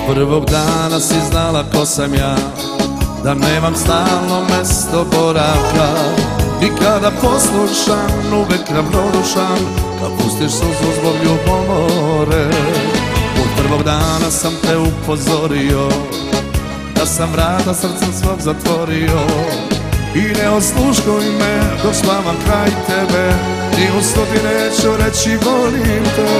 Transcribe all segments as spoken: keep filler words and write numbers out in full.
prvog dana si znala ko sam ja, da nemam stalno mesto boravka. I kada poslušam, uvek ravnodušan, kad pustiš suzu zbog ljubomore. Od prvog dana sam te upozorio, da sam vrata srcem svog zatvorio. I ne osluškuj me dok spavam kraj tebe, ni u sto ti neću reći volim te.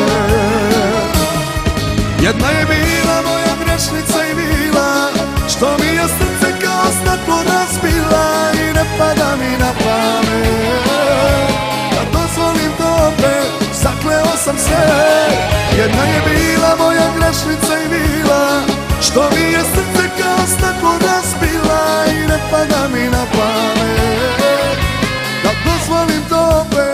Jedna je bila moja grešnica i vila, što mi je srce kao staklo razbila. I ne pada mi na pamet da dozvolim to opet, zakleo sam se. Jedna je bila moja grešnica i vila, što mi je srce kao staklo razbila. I ne pada mi na pamet da dozvolim to opet.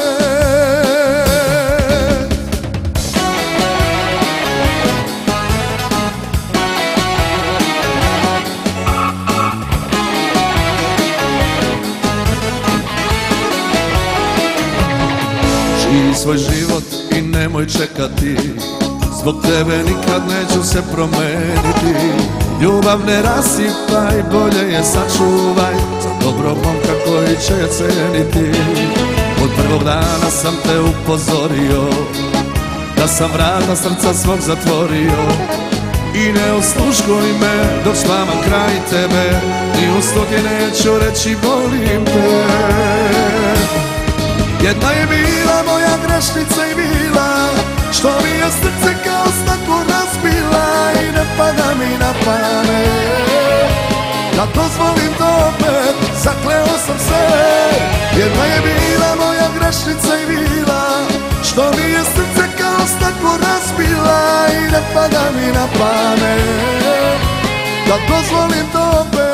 Živi svoj život i nemoj čekati, zbog tebe nikad neću se promeniti. Ljubav ne rasipaj, bolje je sačuvaj, za dobrog momka koji će je ceniti. Od prvog dana sam te upozorio, da sam vrata srca svog zatvorio. I ne osluškuj me dok spavam kraj tebe, ni uz to ti neću reći volim te. Jedna je bila moja grešnica i vila, što mi je srce kao staklo razbila. I ne pada mi na pamet da dozvolim to opet, zakleo sam se. Jedna je bila moja grešnica i vila, što mi je srce kao staklo razbila. I ne pada mi na pamet da dozvolim to opet.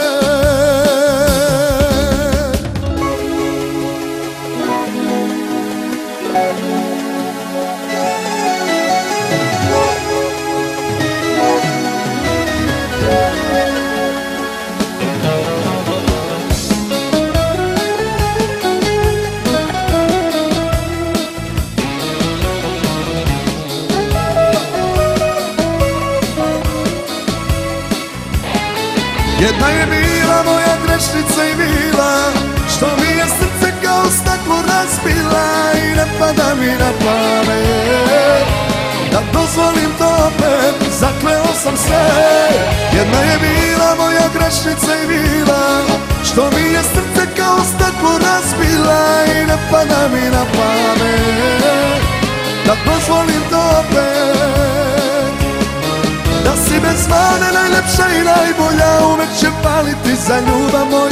Jedna je bila moja grešnica i vila, što mi je srce kao staklo razbila. I ne pada mi na pamet da dozvolim to opet, zakleo sam se. Jedna je bila moja grešnica i vila, što mi je srce kao staklo razbila. I ne pada mi na pamet da dozvolim to opet. Da si bez mane najlepša i najbolja, uvek će paliti za ljubav moju